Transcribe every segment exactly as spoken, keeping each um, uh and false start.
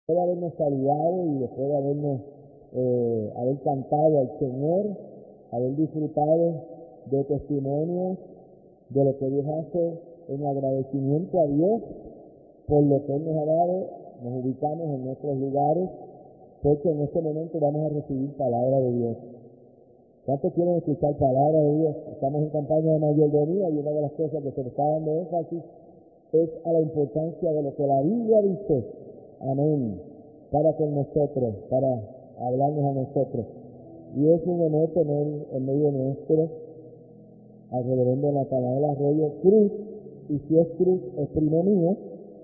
de habernos saludado y después de habernos eh, haber cantado al Señor, haber disfrutado de testimonios de lo que Dios hace en agradecimiento a Dios por lo que Él nos ha dado, nos ubicamos en nuestros lugares, porque en este momento vamos a recibir palabra de Dios. ¿Cuántos quieren escuchar palabra de Dios? Estamos en campaña de mayordomía y una de las cosas que se nos está dando énfasis es a la importancia de lo que la Biblia dice, amén, para con nosotros, para hablarnos a nosotros. Y es un honor tener en medio nuestro al reverendo Natanael Arroyo Cruz, y si es Cruz, es primo mío,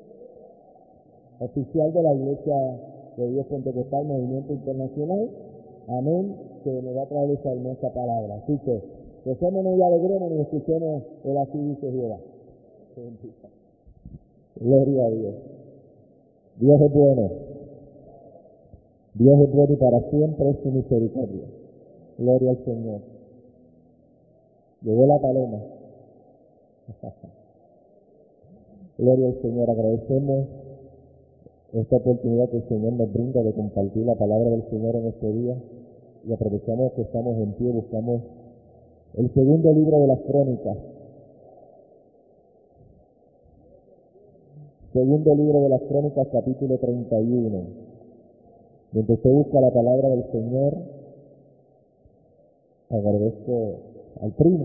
oficial de la Iglesia de Dios Pentecostal Movimiento Internacional, amén, que me va a traer esa hermosa palabra. Así que, gocémonos y alegrémonos y escuchemos el así dice Jehová. Gloria a Dios. Dios es bueno. Dios es bueno y para siempre es su misericordia. Gloria al Señor. Llegó la paloma. Gloria al Señor. Agradecemos esta oportunidad que el Señor nos brinda de compartir la palabra del Señor en este día. Y aprovechamos que estamos en pie, buscamos el segundo libro de las Crónicas. Segundo libro de las Crónicas, capítulo treinta y uno. Donde se busca la palabra del Señor. Agradezco al primo.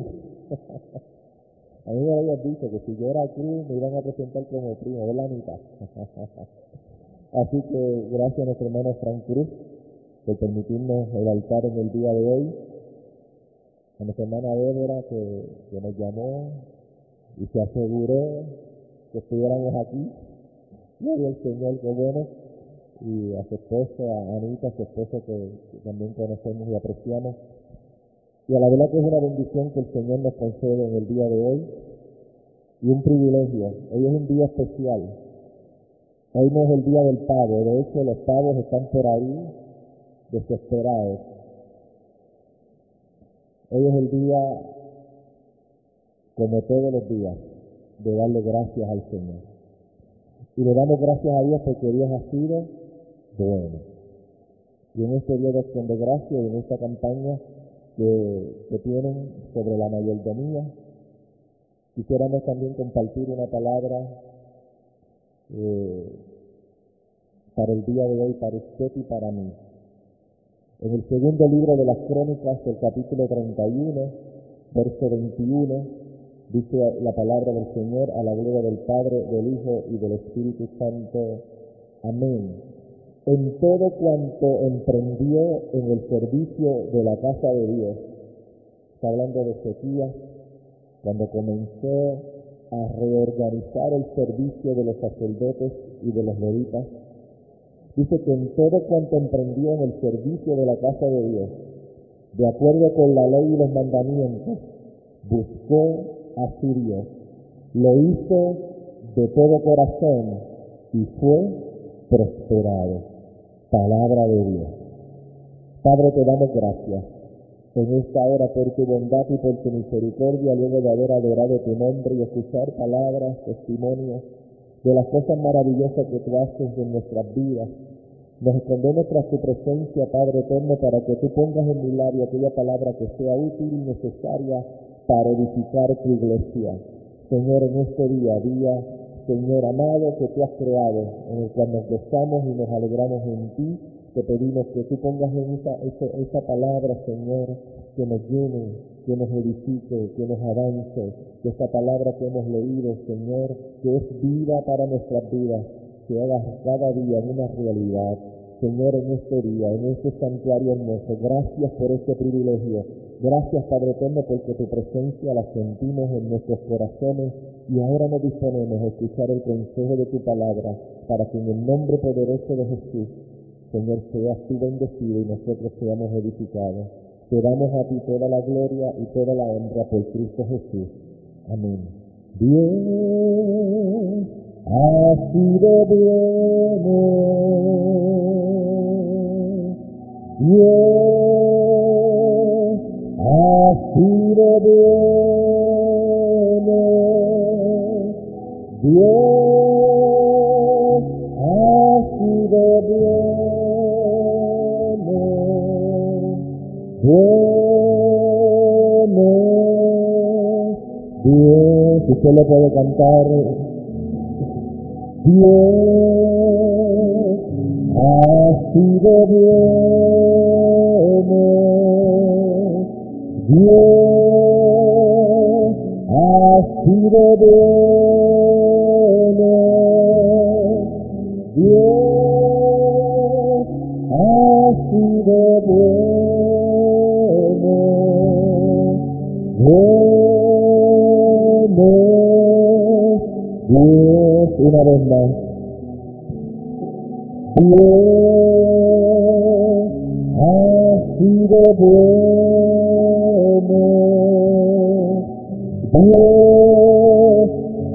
A mí me habían dicho que si yo era Cruz me iban a presentar como primo, de la mitad. Así que gracias a nuestro hermano Frank Cruz por permitirnos el altar en el día de hoy. A nuestra hermana Débora que, que nos llamó y se aseguró que estuviéramos aquí. Gloria al Señor, qué bueno. Y a su esposa, a Anita, su esposa que, que también conocemos y apreciamos. Y a la verdad que es una bendición que el Señor nos concede en el día de hoy y un privilegio. Hoy es un día especial. Hoy no es el día del pavo, de hecho los pavos están por ahí desesperados. Hoy es el día, como todos los días, de darle gracias al Señor. Y le damos gracias a Dios porque Dios ha sido bueno. Y en este día de acción de gracias y en esta campaña que, que tienen sobre la mayordomía, quisiéramos también compartir una palabra eh, para el día de hoy, para usted y para mí. En el segundo libro de las Crónicas, el capítulo treinta y uno, verso veintiuno, dice la palabra del Señor: a la gloria del Padre, del Hijo y del Espíritu Santo. Amén. En todo cuanto emprendió en el servicio de la casa de Dios, está hablando de Ezequías, cuando comenzó a reorganizar el servicio de los sacerdotes y de los levitas, dice que en todo cuanto emprendió en el servicio de la casa de Dios, de acuerdo con la ley y los mandamientos, buscó a su Dios, lo hizo de todo corazón y fue prosperado. Palabra de Dios. Padre, te damos gracias en esta hora por tu bondad y por tu misericordia, luego de haber adorado tu nombre y escuchar palabras, testimonios de las cosas maravillosas que tú haces en nuestras vidas. Nos escondemos tras tu presencia, Padre eterno, para que tú pongas en mi labio aquella palabra que sea útil y necesaria para edificar tu iglesia. Señor, en este día, día, Señor amado, que tú has creado, en el cual nos gozamos y nos alegramos en ti, te pedimos que tú pongas en esa, esa, esa palabra, Señor, que nos llene, que nos edifique, que nos avance, que esta palabra que hemos leído, Señor, que es vida para nuestras vidas, que haga cada día una realidad. Señor, en este día, en este santuario hermoso, gracias por este privilegio. Gracias, Padre eterno, porque tu presencia la sentimos en nuestros corazones y ahora nos disponemos a escuchar el consejo de tu palabra, para que en el nombre poderoso de Jesús, Señor, seas tú bendecido y nosotros seamos edificados. Te damos a ti toda la gloria y toda la honra por Cristo Jesús. Amén. Dios ha sido bueno. Dios ha sido bueno. Dios ha sido viene, Dios, usted lo puede cantar. Dios ha sido bueno, Dios ha sido bueno, Dios ha sido bueno, bueno, Dios, una vez más. Dios ha sido bueno, Dios,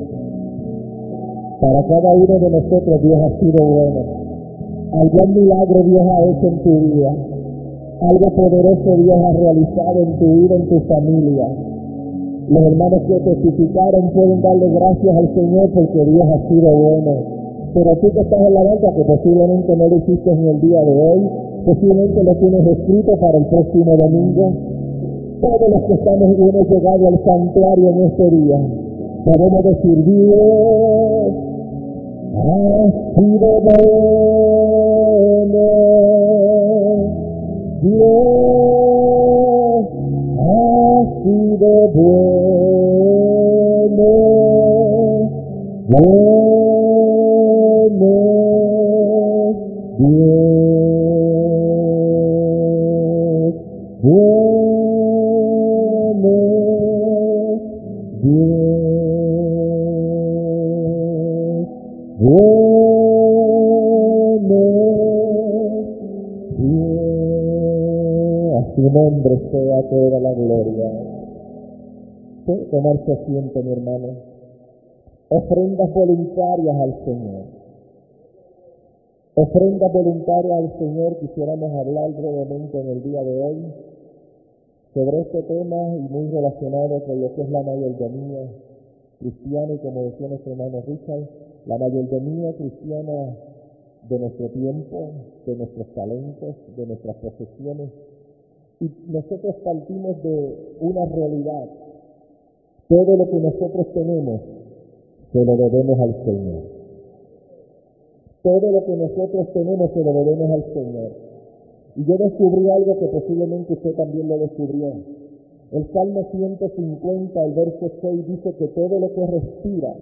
para cada uno de nosotros Dios ha sido bueno. Algún milagro Dios ha hecho en tu vida, algo poderoso Dios ha realizado en tu vida, en tu familia. Los hermanos que testificaron pueden darle gracias al Señor porque Dios ha sido bueno. Pero tú que estás en la banca, que posiblemente no lo hiciste en el día de hoy, posiblemente lo tienes escrito para el próximo domingo. Todos los que estamos y hemos llegado al santuario en este día, podemos decir: Dios ha sido bueno, Dios ha sido bueno, bueno. Dios, bueno, Dios, bueno, Dios, a su nombre sea toda la gloria. Puede tomarse asiento, mi hermano. Ofrendas voluntarias al Señor. Ofrendas voluntarias al Señor. Quisiéramos hablar brevemente en el día de hoy sobre este tema y muy relacionado con lo que es la mayordomía cristiana, y como decía nuestro hermano Richard, la mayordomía cristiana de nuestro tiempo, de nuestros talentos, de nuestras posesiones. Y nosotros partimos de una realidad: todo lo que nosotros tenemos se lo debemos al Señor. Todo lo que nosotros tenemos se lo debemos al Señor. Y yo descubrí algo que posiblemente usted también lo descubrió. El Salmo ciento cincuenta, el verso seis, dice que todo lo que respira,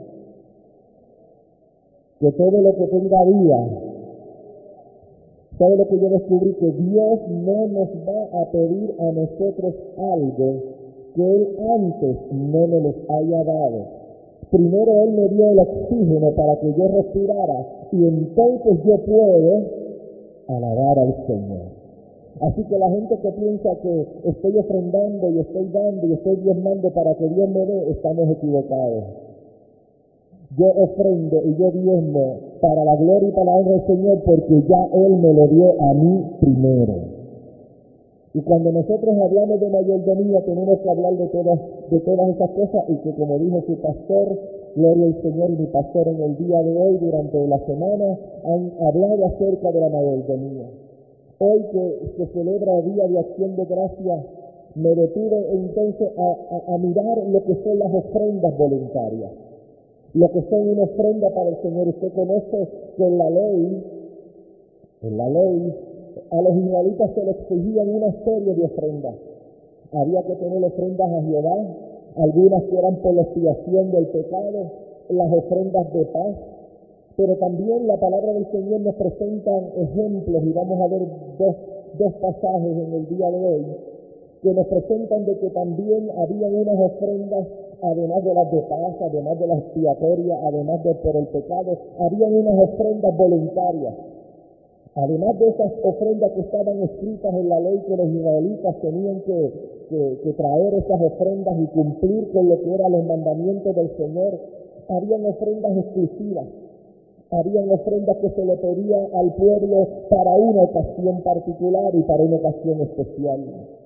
que todo lo que tenga vida, todo lo que yo descubrí, que Dios no nos va a pedir a nosotros algo que Él antes no nos los haya dado. Primero Él me dio el oxígeno para que yo respirara, y entonces yo puedo alabar al Señor. Así que la gente que piensa que estoy ofrendando y estoy dando y estoy diezmando para que Dios me dé, estamos equivocados. Yo ofrendo y yo diezmo para la gloria y para la honra del Señor, porque ya Él me lo dio a mí primero. Y cuando nosotros hablamos de mayordomía, tenemos que hablar de todas, de todas esas cosas, y que, como dijo su pastor, gloria al Señor, y mi pastor en el día de hoy, durante la semana, han hablado acerca de la mayordomía. Hoy que se celebra el Día de Acción de Gracias, me detuve entonces a, a, a mirar lo que son las ofrendas voluntarias, lo que son una ofrenda para el Señor. Usted conoce que en la ley, en la ley, a los israelitas se les exigían una serie de ofrendas. Había que tener ofrendas a Jehová, algunas que eran por la expiación del pecado, las ofrendas de paz, pero también la palabra del Señor nos presenta ejemplos, y vamos a ver dos, dos pasajes en el día de hoy, que nos presentan de que también habían unas ofrendas, además de las de paz, además de las expiatorias, además de por el pecado, habían unas ofrendas voluntarias. Además de esas ofrendas que estaban escritas en la ley, que los israelitas tenían que, que, que traer esas ofrendas y cumplir con lo que eran los mandamientos del Señor, habían ofrendas exclusivas, habían ofrendas que se le pedían al pueblo para una ocasión particular y para una ocasión especial.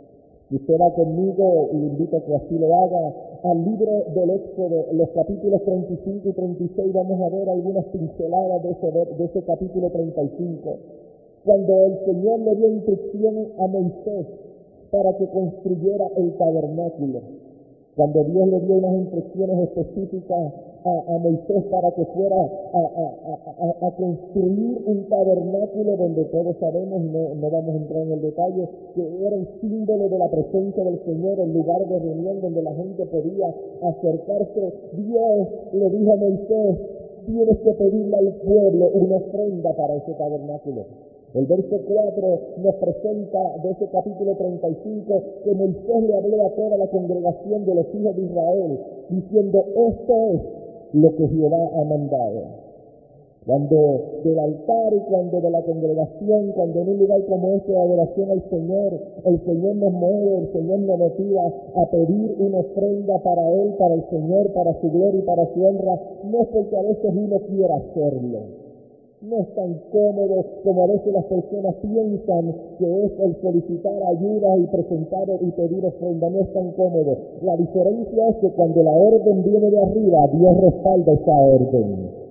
Si usted va conmigo, y le invito a que así lo haga, al libro del Éxodo, los capítulos treinta y cinco y treinta y seis, vamos a ver algunas pinceladas de ese, de ese capítulo treinta y cinco. Cuando el Señor le dio instrucción a Moisés para que construyera el tabernáculo, cuando Dios le dio unas instrucciones específicas a, a Moisés para que fuera a, a, a, a construir un tabernáculo donde todos sabemos, no, no vamos a entrar en el detalle, que era el símbolo de la presencia del Señor, el lugar de reunión donde la gente podía acercarse. Dios le dijo a Moisés: tienes que pedirle al pueblo una ofrenda para ese tabernáculo. El verso cuatro nos presenta de ese capítulo treinta y cinco que Moisés le habló a toda la congregación de los hijos de Israel, diciendo: esto es lo que Jehová ha mandado. Cuando del altar y cuando de la congregación, cuando en un lugar como este de adoración al Señor, el Señor nos mueve, el Señor nos motiva a pedir una ofrenda para Él, para el Señor, para su gloria y para su honra, no es porque a veces uno quiera hacerlo. No es tan cómodo como a veces las personas piensan que es el solicitar ayuda y presentar y pedir ofrenda. No es tan cómodo. La diferencia es que cuando la orden viene de arriba, Dios respalda esa orden.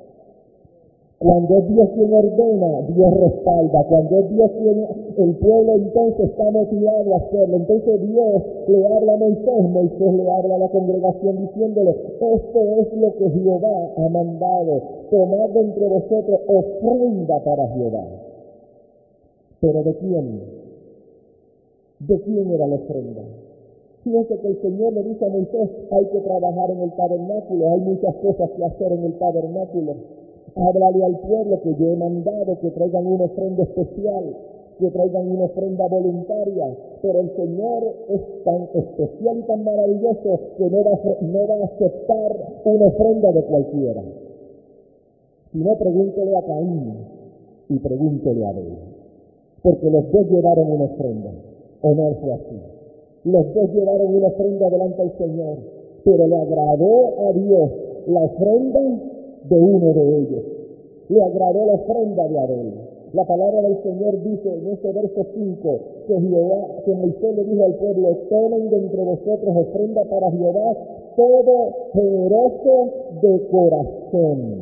Cuando es Dios quien ordena, Dios respalda. Cuando es Dios quien, el pueblo entonces está motivado a hacerlo. Entonces Dios le habla a Moisés, Moisés le habla a la congregación diciéndole: esto es lo que Jehová ha mandado, tomad de entre vosotros ofrenda para Jehová. ¿Pero de quién? ¿De quién era la ofrenda? Fíjense que el Señor le dice a Moisés: hay que trabajar en el tabernáculo, hay muchas cosas que hacer en el tabernáculo. Háblale al pueblo que yo he mandado que traigan una ofrenda especial, que traigan una ofrenda voluntaria, pero el Señor es tan especial y tan maravilloso que no va a, no va a aceptar una ofrenda de cualquiera. Si no, pregúntele a Caín y pregúntele a Abel, porque los dos llevaron una ofrenda, o no fue así. Los dos llevaron una ofrenda delante del Señor, pero le agradó a Dios la ofrenda de uno de ellos. Le agradó la ofrenda de Abel. La palabra del Señor dice en este verso cinco que Jehová, que Moisés le dijo al pueblo: tomen de entre vosotros ofrenda para Jehová, todo generoso de corazón.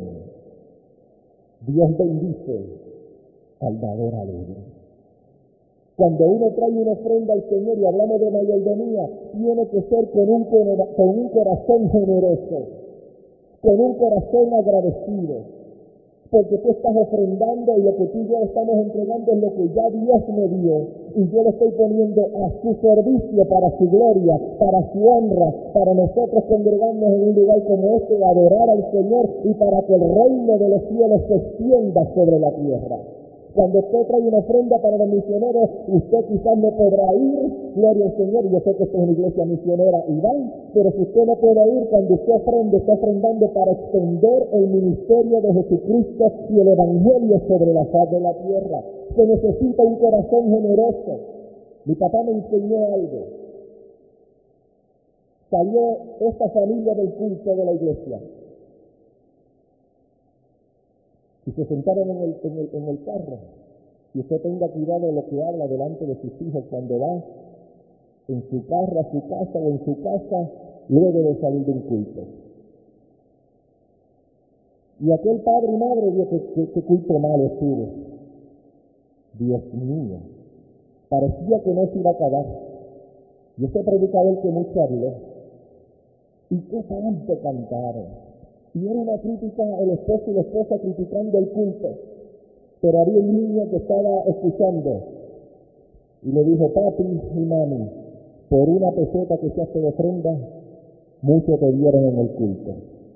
Dios bendice al dador alegre. Cuando uno trae una ofrenda al Señor, y hablamos de mayordomía, tiene que ser con un, con un corazón generoso, con un corazón agradecido. Porque tú estás ofrendando y lo que tú y yo estamos entregando es lo que ya Dios me dio. Y yo lo estoy poniendo a su servicio, para su gloria, para su honra, para nosotros congregarnos en un lugar como este, adorar al Señor y para que el reino de los cielos se extienda sobre la tierra. Cuando usted trae una ofrenda para los misioneros, usted quizás no podrá ir, gloria al Señor, y yo sé que esto es una iglesia misionera y van, pero si usted no puede ir, cuando usted ofrenda, está ofrendando para extender el ministerio de Jesucristo y el Evangelio sobre la faz de la tierra. Se necesita un corazón generoso. Mi papá me enseñó algo. Salió esta familia del culto de la iglesia y se sentaron en el, en el, en el carro. Y usted tenga cuidado de lo que habla delante de sus hijos cuando va en su carro, a su casa o en su casa, luego de salir de un culto. Y aquel padre y madre dijo: que, que, que culto malo estuvo. Dios mío, parecía que no se iba a acabar. Y ese predicador que mucho habló. ¿Y qué tanto cantaron? Y era una crítica, el esposo y la esposa criticando el culto. Pero había un niño que estaba escuchando y le dijo: papi y mami, por una peseta que se hace de ofrenda, muchos te dieron en el culto.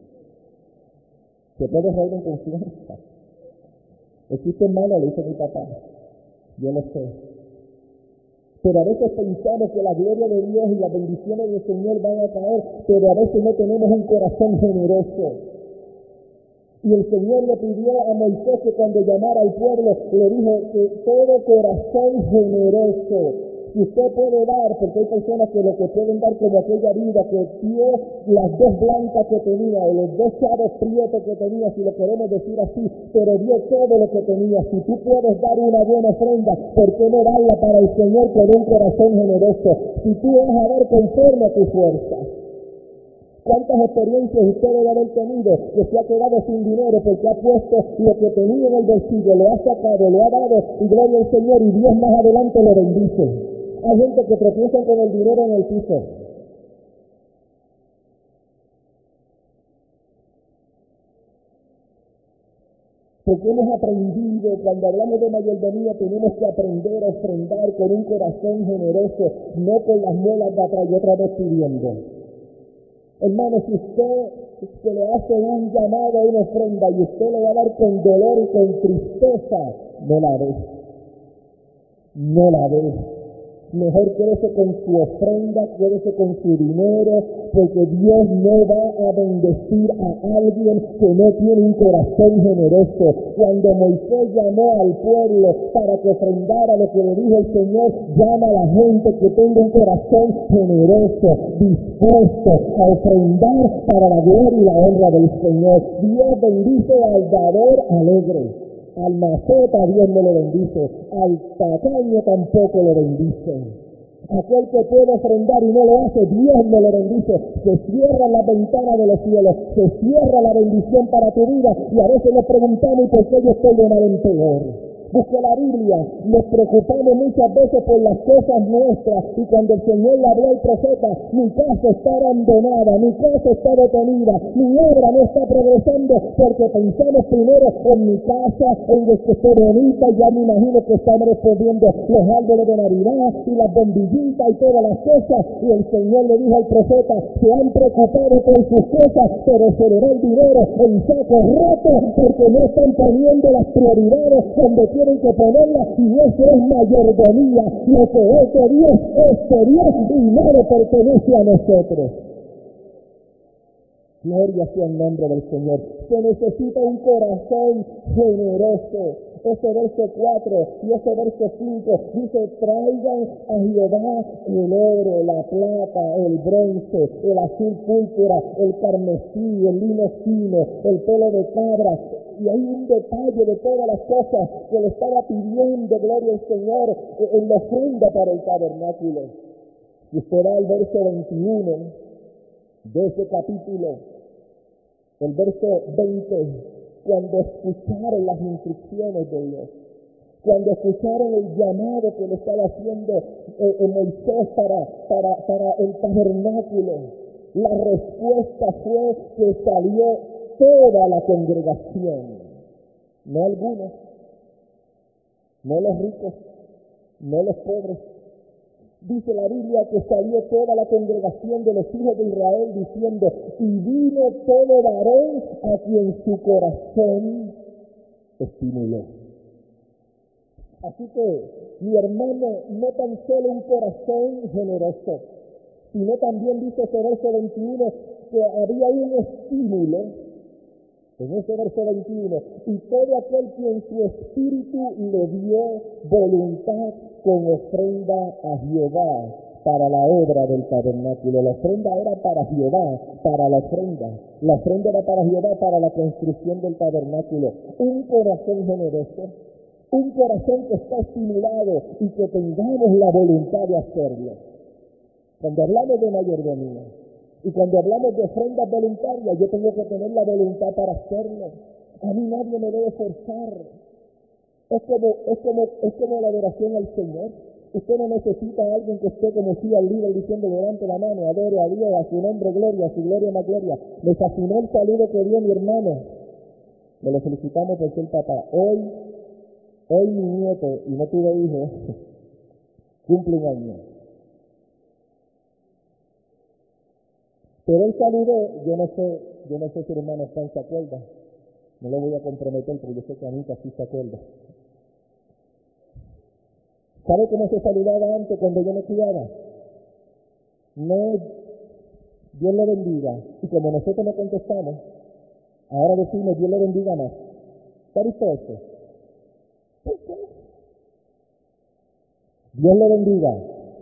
¿Se puede reír en confianza? Existen malos, le dice mi papá. Yo lo sé. Pero a veces pensamos que la gloria de Dios y las bendiciones del Señor van a caer, pero a veces no tenemos un corazón generoso. Y el Señor le pidió a Moisés que cuando llamara al pueblo, le dijo que todo corazón generoso. si usted puede dar, porque hay personas que lo que pueden dar como aquella vida que dio las dos blancas que tenía, o los dos chavos prietos que tenía, si lo queremos decir así, pero dio todo lo que tenía. Si tú puedes dar una buena ofrenda, ¿por qué no darla para el Señor con un corazón generoso? Si tú vas a dar conforme a tu fuerza. ¿Cuántas experiencias usted debe haber tenido que se ha quedado sin dinero porque ha puesto lo que tenía en el bolsillo, lo ha sacado, lo ha dado, y gloria al Señor, y Dios más adelante lo bendice? Hay gente que tropiezan con el dinero en el piso. Porque hemos aprendido, cuando hablamos de mayordomía, tenemos que aprender a ofrendar con un corazón generoso, no con las muelas de atrás y otra vez pidiendo. Hermano, si usted se le hace un llamado a una ofrenda y usted le va a dar con dolor y con tristeza, no la dé. No la dé. Mejor quédese con su ofrenda, quédese con su dinero, porque Dios no va a bendecir a alguien que no tiene un corazón generoso. Cuando Moisés llamó al pueblo para que ofrendara lo que le dijo el Señor, llama a la gente que tenga un corazón generoso, dispuesto a ofrendar para la gloria y la honra del Señor. Dios bendice al dador alegre. Al maceta Dios no lo bendice, al tacaño tampoco lo bendice. Aquel que puede ofrendar y no lo hace, Dios no lo bendice. Se cierra la ventana de los cielos, se cierra la bendición para tu vida, y a veces nos preguntamos, ¿por qué yo estoy de mal en peor? Busca la Biblia, nos preocupamos muchas veces por las cosas nuestras, y cuando el Señor le habló al profeta, mi casa está abandonada, mi casa está detenida, mi obra no está progresando, porque pensamos primero en mi casa, en que esté bonita, y ya me imagino que estamos respondiendo los árboles de Navidad y las bombillitas y todas las cosas, y el Señor le dijo al profeta, se han preocupado por sus cosas, pero se le da el dinero en saco roto, porque no están poniendo las prioridades donde tienen que ponerla, y eso es mayordomía. Lo que es de Dios es de Dios y no le pertenece a nosotros. Gloria sea el nombre del Señor. Se necesita un corazón generoso. Ese verso cuatro y ese verso cinco dice, traigan a Jehová el oro, la plata, el bronce, el azul púrpura, el carmesí, el lino fino, el pelo de cabra. Y hay un detalle de todas las cosas que le estaba pidiendo, gloria al Señor, en la ofrenda para el tabernáculo. Y usted va al verso veintiuno de ese capítulo, el verso veinte, cuando escucharon las instrucciones de Dios, cuando escucharon el llamado que le estaba haciendo eh, eh, Moisés para, para, para el tabernáculo, la respuesta fue que salió toda la congregación, no algunos, no los ricos, no los pobres. Dice la Biblia que salió toda la congregación de los hijos de Israel diciendo, y vino todo varón a quien su corazón estimuló. Así que, mi hermano, no tan solo un corazón generoso, sino también dice ese verso veintiuno que había un estímulo en ese verso veintiuno, y todo aquel quien su espíritu le dio voluntad con ofrenda a Jehová para la obra del tabernáculo. La ofrenda era para Jehová, para la ofrenda. La ofrenda era para Jehová, para la construcción del tabernáculo. Un corazón generoso, un corazón que está estimulado y que tengamos la voluntad de hacerlo. Cuando hablamos de mayordomía, y cuando hablamos de ofrendas voluntarias, yo tengo que tener la voluntad para hacerlo. A mí nadie me debe forzar. Es como, es como, es como la adoración al Señor. Usted no necesita a alguien que esté como si al líder diciendo, levante la mano, adore a Dios, a su nombre gloria, a su gloria más gloria. Me fascinó el saludo que dio mi hermano. Me lo felicitamos por ser papá. Hoy, hoy mi nieto, y no tuve hijos, cumple un año. Pero él saludó, yo no sé, yo no sé si el hermano Juan se acuerda, no lo voy a comprometer, pero yo sé que Anita sí se acuerda. ¿Sabe cómo se saludaba antes cuando yo me criaba? No, Dios le bendiga, y como nosotros no contestamos, ahora decimos Dios le bendiga más. ¿Sabe usted eso? ¿Por qué? Dios le bendiga.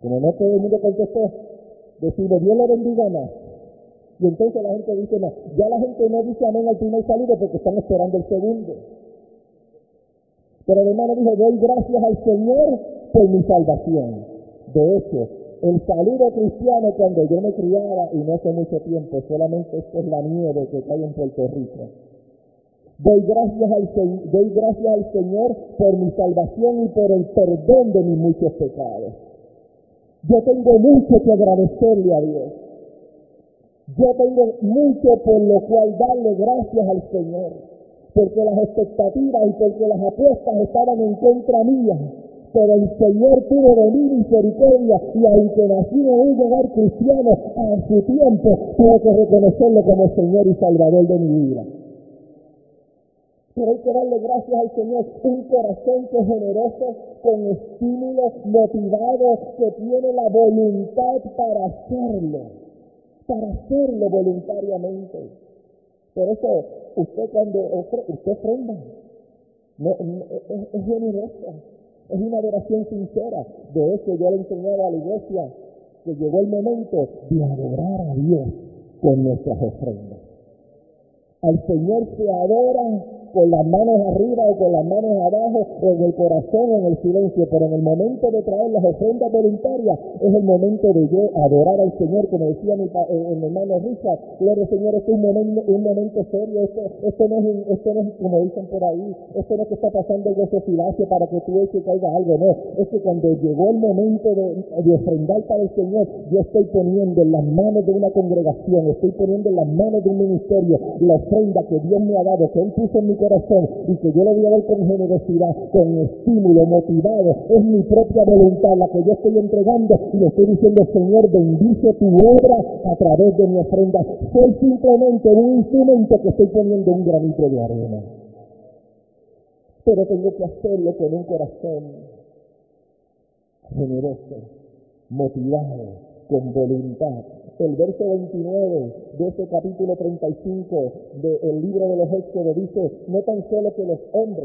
Como no todo el mundo contestó, decimos, Dios le bendiga más. Y entonces la gente dice, no, ya la gente no dice amén al primer saludo porque están esperando el segundo. Pero el hermano dijo, doy gracias al Señor por mi salvación. De hecho, el saludo cristiano cuando yo me criaba, y no hace mucho tiempo, solamente esto es la nieve que cae en Puerto Rico. Doy gracias al, doy gracias al Señor por mi salvación y por el perdón de mis muchos pecados. Yo tengo mucho que agradecerle a Dios. Yo tengo mucho por lo cual darle gracias al Señor. Porque las expectativas y porque las apuestas estaban en contra mía. Pero el Señor tuvo de mí misericordia y aunque nací en un hogar cristiano, a su tiempo tuve que reconocerlo como Señor y Salvador de mi vida. Pero hay que darle gracias al Señor, un corazón que es generoso, con estímulo, motivado, que tiene la voluntad para hacerlo, para hacerlo voluntariamente. Por eso, usted cuando ofre, usted ofrenda, no, no, es, es generoso, es una adoración sincera. De hecho, yo le enseñaba a la iglesia que llegó el momento de adorar a Dios con nuestras ofrendas. Al Señor se adora con las manos arriba o con las manos abajo, o en el corazón o en el silencio, pero en el momento de traer las ofrendas voluntarias es el momento de yo adorar al Señor, como decía mi, eh, mi hermano Richard. Gloria al Señor, esto es un momento, un momento serio, esto, esto, no es un, esto no es como dicen por ahí, esto no es que está pasando el gozo filacio para que tú eches y caiga algo, no, es que cuando llegó el momento de, de ofrendar para el Señor, yo estoy poniendo en las manos de una congregación, estoy poniendo en las manos de un ministerio la ofrenda que Dios me ha dado, que Él puso en mi corazón y que yo le voy a dar con generosidad, con estímulo, motivado. Es mi propia voluntad la que yo estoy entregando y le estoy diciendo, Señor, bendice tu obra a través de mi ofrenda. Soy simplemente un instrumento que estoy poniendo un granito de arena. Pero tengo que hacerlo con un corazón generoso, motivado, con voluntad. El verso veintinueve de este capítulo treinta y cinco del libro de los Éxodos dice, no tan solo que los hombres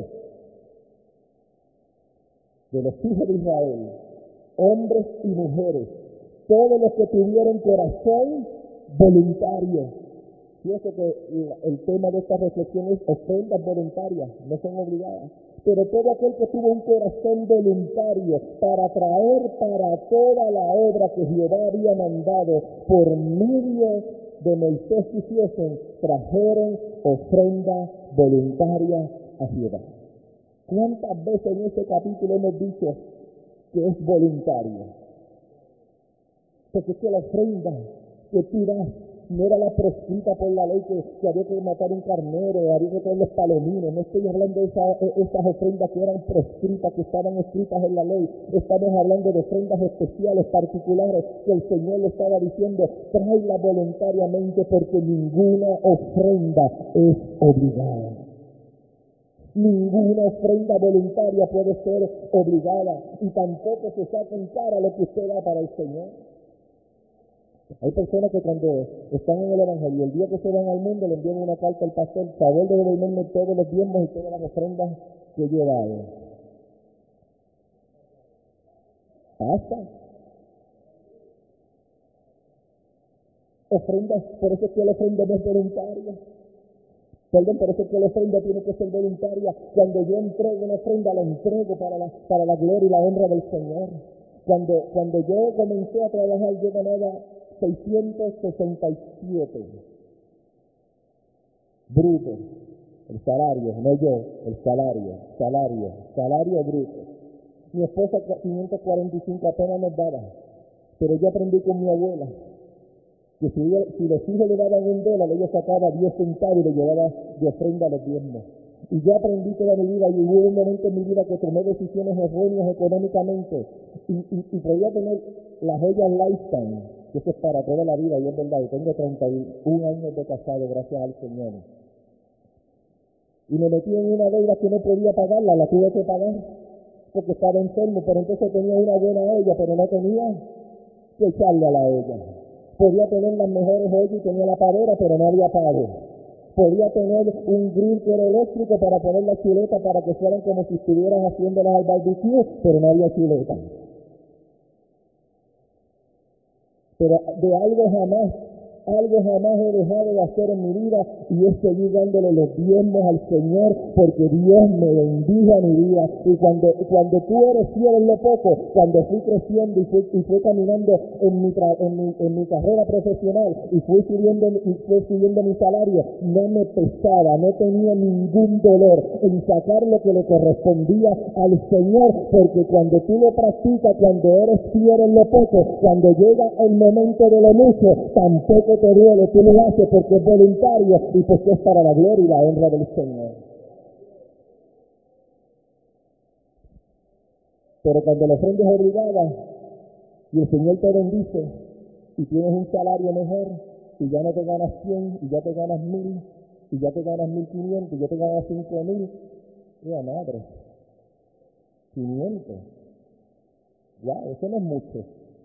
de los hijos de Israel, hombres y mujeres, todos los que tuvieron corazón voluntario. Fíjate que el tema de esta reflexión es ofrendas voluntarias, no son obligadas. Pero todo aquel que tuvo un corazón voluntario para traer para toda la obra que Jehová había mandado por medio de Moisés que hiciesen, trajeron ofrenda voluntaria a Jehová. ¿Cuántas veces en este capítulo hemos dicho que es voluntario? Porque es que la ofrenda que tú das no era la prescrita por la ley que, que había que matar un carnero, había que traer los palomines. No estoy hablando de esa, esas ofrendas que eran prescritas, que estaban escritas en la ley. Estamos hablando de ofrendas especiales, particulares, que el Señor le estaba diciendo, tráela voluntariamente porque ninguna ofrenda es obligada. Ninguna ofrenda voluntaria puede ser obligada y tampoco se saca en cara lo que usted da para el Señor. Hay personas que cuando están en el Evangelio, el día que se van al mundo, le envían una carta al pastor, favor de devolverme todos los diezmos y todas las ofrendas que yo he dado. Basta. Ofrendas, por eso es que la ofrenda no es voluntaria. Perdón, por eso es que la ofrenda tiene que ser voluntaria. Cuando yo entrego una ofrenda, la entrego para la, para la gloria y la honra del Señor. Cuando, cuando yo comencé a trabajar, yo ganaba seiscientos sesenta y siete bruto, el salario, no yo, el salario, salario, salario bruto. Mi esposa quinientos cuarenta y cinco apenas nos daba, pero yo aprendí con mi abuela que si, ella, si los hijos le daban un dólar, ella sacaba diez centavos y le llevaba de ofrenda a los diezmos. Y yo aprendí toda mi vida y hubo un momento en mi vida que tomé decisiones erróneas económicamente y, y, y podía tener la joya lifetime, que eso es para toda la vida y es verdad, yo tengo treinta y un años de casado, gracias al Señor. Y me metí en una deuda que no podía pagarla, la tuve que pagar porque estaba enfermo, pero entonces tenía una buena olla, pero no tenía que echarle a la olla. Podía tener las mejores ollas y tenía la pavera, pero no había pavo. Podía tener un grill que era eléctrico para poner la chuleta para que fueran como si estuvieran haciéndolas al barbecue, pero no había chuleta. Pero de algo jamás, algo jamás he dejado de hacer en mi vida, y es seguir dándole los diezmos al Señor, porque Dios me bendiga mi vida. Y cuando, cuando tú eres fiel en lo poco, cuando fui creciendo y fui, y fui caminando en mi, tra, en, mi, en mi carrera profesional, y fui subiendo, y fui subiendo mi salario, no me pesaba, no tenía ningún dolor en sacar lo que le correspondía al Señor, porque cuando tú lo practicas, cuando eres fiel en lo poco, cuando llega el momento de lo mucho, tampoco te duele, tú lo haces porque es voluntario y porque es para la gloria y la honra del Señor. Pero cuando la ofrenda es obligada y el Señor te bendice y tienes un salario mejor y ya no te ganas cien y ya te ganas mil y ya te ganas mil quinientos y ya te ganas cinco mil, mira madre, quinientos, ya, eso no es mucho.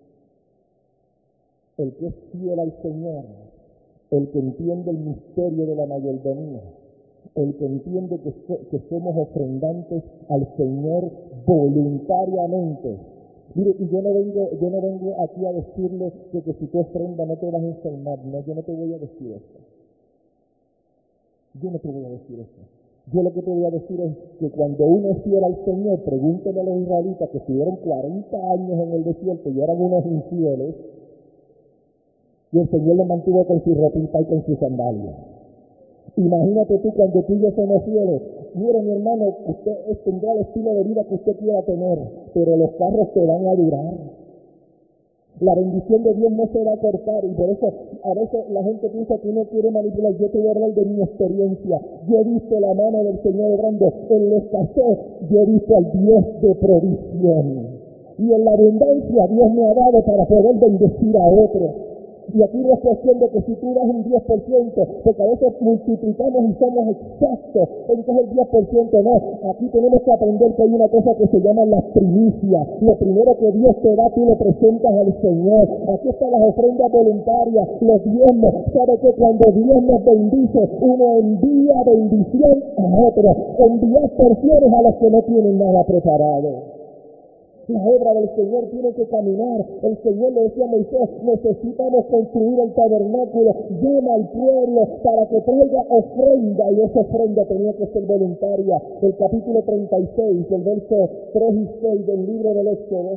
El que es fiel al Señor, el que entiende el misterio de la mayordomía, el que entiende que, so, que somos ofrendantes al Señor voluntariamente. Mire, y yo no vengo, yo no vengo aquí a decirle que, que si tú ofrendas no te vas a enfermar. No, yo no te voy a decir eso. Yo no te voy a decir eso. Yo lo que te voy a decir es que cuando uno es fiel al Señor, pregúntale a los israelitas que estuvieron cuarenta años en el desierto y eran unos infieles, y el Señor los mantuvo con su ropita y con sus sandalias. Imagínate tú cuando tú y yo somos fieles. Mire, mi hermano, usted tendrá el estilo de vida que usted quiera tener, pero los carros te van a durar. La bendición de Dios no se va a cortar, y por eso a veces la gente piensa que uno quiere manipular. Yo te voy a hablar de mi experiencia. Yo he visto la mano del Señor obrando en la escasez. Yo he visto al Dios de provisión. Y en la abundancia Dios me ha dado para poder bendecir a otros. Y aquí no es cuestión de que si tú das un diez por ciento, porque a veces multiplicamos y somos exactos, entonces el diez por ciento no. Aquí tenemos que aprender que hay una cosa que se llama las primicias. Lo primero que Dios te da, tú lo presentas al Señor. Aquí están las ofrendas voluntarias, los diezmos. ¿Sabe que cuando Dios nos bendice, uno envía bendición a otros? Envía porciones a los que no tienen nada preparado. La obra del Señor tiene que caminar. El Señor le decía a Moisés, necesitamos construir el tabernáculo, llama al pueblo para que traiga ofrenda, y esa ofrenda tenía que ser voluntaria. El capítulo treinta y seis, el verso tres y seis del libro del Éxodo.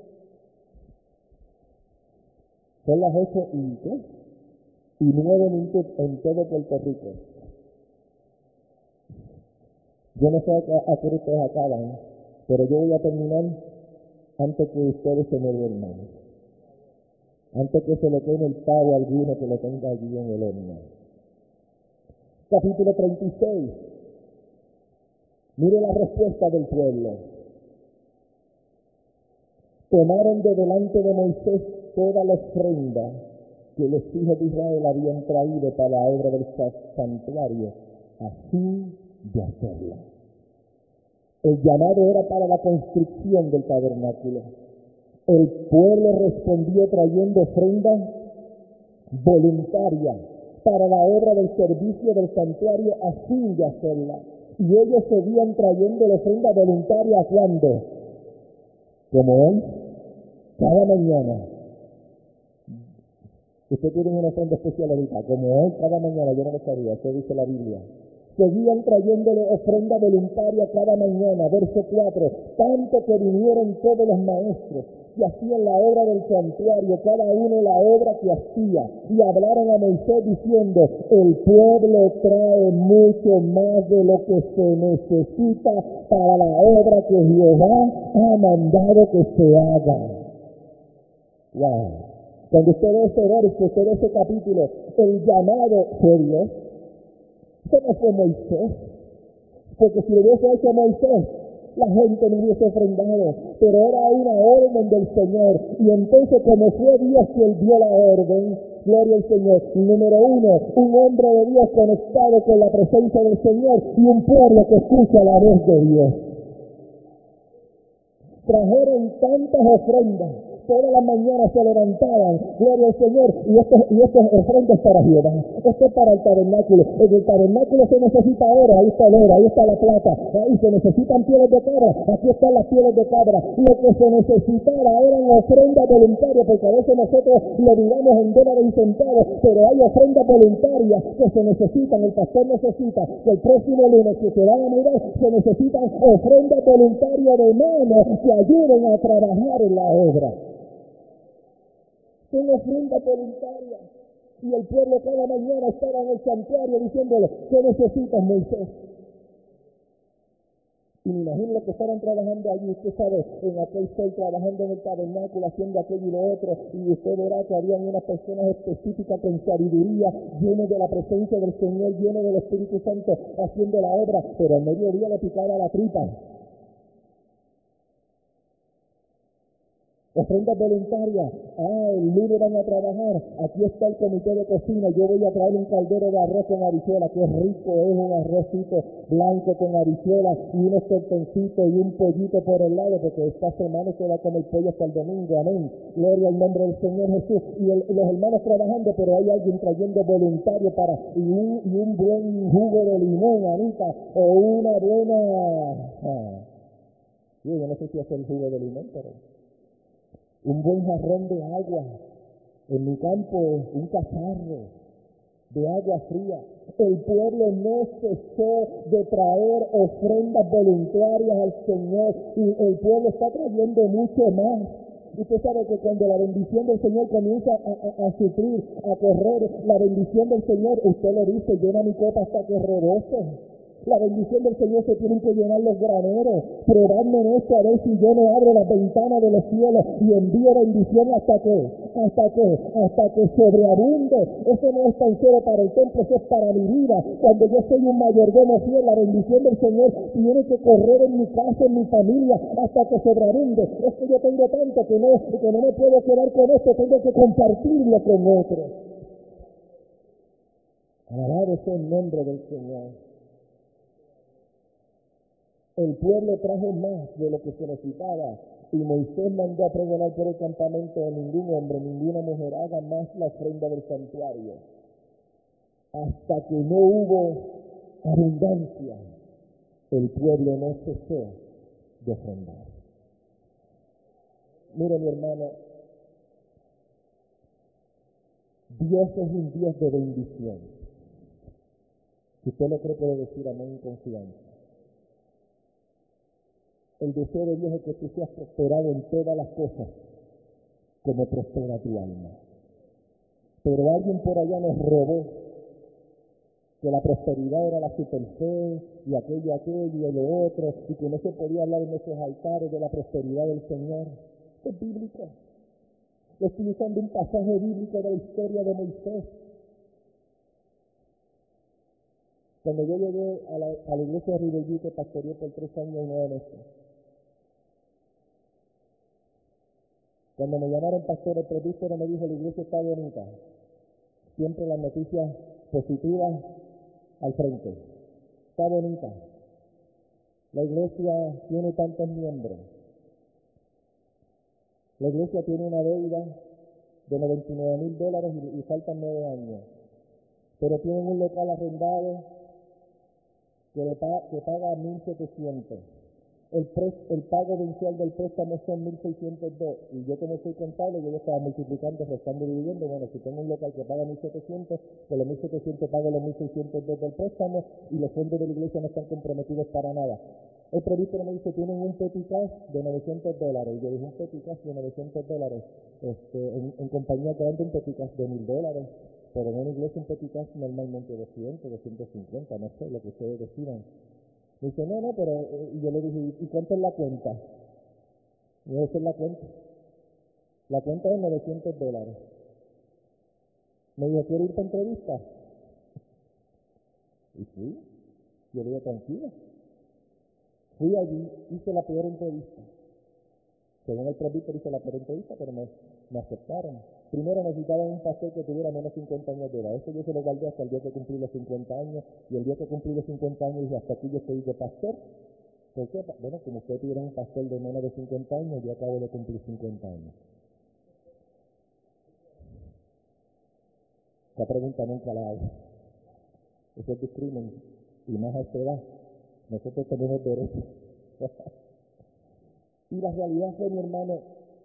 Son las ocho y ¿qué? Y nueve minutos en todo Puerto Rico. Yo no sé a, a qué ustedes acaban, pero yo voy a terminar antes que ustedes se me duerman, antes que se le quede el pavo a alguno que lo tenga allí en el horno. Capítulo treinta y seis. Mire la respuesta del pueblo. Tomaron de delante de Moisés toda la ofrenda que los hijos de Israel habían traído para la obra del santuario, a fin de hacerla. El llamado era para la construcción del tabernáculo. El pueblo respondió trayendo ofrenda voluntaria para la obra del servicio del santuario a fin de hacerla. Y ellos seguían trayendo la ofrenda voluntaria ¿cuándo? Como hoy, cada mañana. Usted tiene una ofrenda especial ahorita, como hoy, cada mañana, yo no lo sabía, eso dice la Biblia. Seguían trayéndole ofrenda voluntaria cada mañana, verso cuatro, tanto que vinieron todos los maestros y hacían la obra del santuario, cada uno la obra que hacía, y hablaron a Moisés diciendo, el pueblo trae mucho más de lo que se necesita para la obra que Jehová ha mandado que se haga. Wow. Cuando usted ve ese verso, usted ve ese capítulo, el llamado fue Dios. Eso no fue Moisés, porque si lo hubiese hecho Moisés, la gente no hubiese ofrendado, pero era una orden del Señor, y entonces como fue Dios quien dio la orden, gloria al Señor. Número uno, un hombre de Dios conectado con la presencia del Señor, y un pueblo que escucha la voz de Dios. Trajeron tantas ofrendas todas las mañanas se levantaban, gloria al Señor, y esto, y esto es ofrendas para Jehová, esto es para el tabernáculo. En el tabernáculo se necesita oro, ahí está el oro, ahí está la plata, ahí se necesitan pieles de cabra, aquí están las pieles de cabra. Lo que se necesitaba eran ofrendas voluntarias, porque a veces nosotros lo digamos en dólares y centavos, pero hay ofrendas voluntarias que se necesitan. El pastor necesita que el próximo lunes que se van a mirar, se necesitan ofrendas voluntarias de manos que ayuden a trabajar en la obra. Son ofrendas voluntarias. Y el pueblo cada mañana estaba en el santuario diciéndole, ¿qué necesitas, Moisés? Y me imagino lo que estaban trabajando allí, usted sabe, en aquel sol, trabajando en el tabernáculo, haciendo aquello y lo otro, y usted verá que habían unas personas específicas con sabiduría, llenos de la presencia del Señor, llenos del Espíritu Santo, haciendo la obra, pero al mediodía le picaba la tripa. Ofrendas voluntarias. Ah, el lunes van a trabajar. Aquí está el comité de cocina. Yo voy a traer un caldero de arroz con habichuela. Qué rico es un arrocito blanco con habichuela y unos tortoncitos y un pollito por el lado, porque esta semana se va a comer pollo hasta el domingo. Amén. Gloria al nombre del Señor Jesús. Y el, los hermanos trabajando, pero hay alguien trayendo voluntario para y un, y un buen jugo de limón, Anita, o una buena... Ah, yo no sé si hace el jugo de limón, pero... un buen jarrón de agua, en mi campo un cacharro de agua fría. El pueblo no cesó de traer ofrendas voluntarias al Señor y el pueblo está trayendo mucho más. Usted sabe que cuando la bendición del Señor comienza a, a, a suplir, a correr, la bendición del Señor, usted le dice, llena mi copa hasta que rebose. La bendición del Señor se tienen que llenar los graneros. Probadme en esto a ver si yo no abro las ventanas de los cielos y envío bendición hasta que, hasta que, hasta que sobreabunde. Eso no es tan solo para el templo, eso es para mi vida. Cuando yo soy un mayordomo fiel, la bendición del Señor tiene que correr en mi casa, en mi familia, hasta que sobreabunde. Es que yo tengo tanto que no, que no me puedo quedar con esto, tengo que compartirlo con otros. Alabado sea el nombre del Señor. El pueblo trajo más de lo que se necesitaba y Moisés mandó a pregonar por el campamento de ningún hombre, ninguna mujer haga más la ofrenda del santuario. Hasta que no hubo abundancia, el pueblo no cesó de ofrendar. Mire, mi hermano, Dios es un Dios de bendición. Si usted lo cree, puede decir amén en confianza. El deseo de Dios es que tú seas prosperado en todas las cosas, como prospera tu alma. Pero alguien por allá nos robó que la prosperidad era la super fe y aquello, aquello y lo otro, y que no se podía hablar en esos altares de la prosperidad del Señor. Esto es bíblico. Estoy usando un pasaje bíblico de la historia de Moisés. Cuando yo llegué a la, a la iglesia de Riverview, que pastoreé por tres años y nueve meses, cuando me llamaron pastor, el presbítero me dijo, la iglesia está bonita. Siempre las noticias positivas al frente. Está bonita. La iglesia tiene tantos miembros. La iglesia tiene una deuda de noventa y nueve mil dólares y, y faltan nueve años. Pero tienen un local arrendado que, le pa, que paga mil setecientos. El, pres, el pago mensual del préstamo son mil seiscientos dos. Y yo como soy contable, yo estaba multiplicando, restando y dividiendo. Bueno, si tengo un local que paga mil setecientos, con los mil setecientos pago los mil seiscientos dos del préstamo y los fondos de la iglesia no están comprometidos para nada. El presbítero me dice, tienen un petty cash de novecientos dólares. Y yo dije, un petty cash de novecientos dólares. Este, en, en compañía que vende un petty cash de mil dólares. Pero en una iglesia un petty cash normalmente doscientos, doscientos cincuenta, no sé, lo que ustedes decidan. Me dice, no, no, pero... Eh, y yo le dije, ¿y cuánto es la cuenta? Y esa es la cuenta. La cuenta es novecientos dólares. Me dijo, ¿quiere ir para entrevista? Y fui. Yo le dije, tranquila. Fui allí, hice la peor entrevista. Según el presbítero hice la peor entrevista, pero me, me aceptaron. Primero necesitaban un pastor que tuviera menos de cincuenta años de edad. Eso yo se lo guardé hasta el día que cumplí los cincuenta años. Y el día que cumplí los cincuenta años dije, hasta aquí yo estoy de pastor. ¿Por qué? Bueno, como ustedes tuvieron un pastor de menos de cincuenta años, yo acabo de cumplir cincuenta años. Esa pregunta nunca la hago. Eso es discrimen. Y más a esta edad, nosotros tenemos derecho. Y la realidad fue, mi hermano,